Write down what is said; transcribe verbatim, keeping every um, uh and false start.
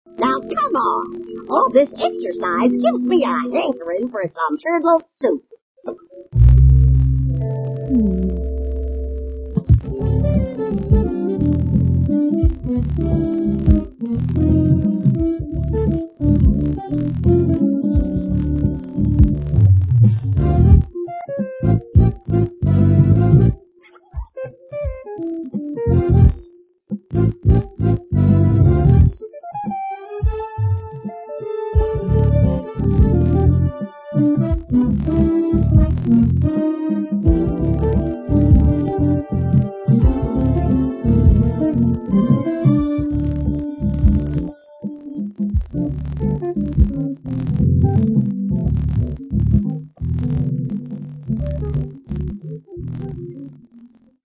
Now, come on. All this exercise gives me a hankering for some turtle soup.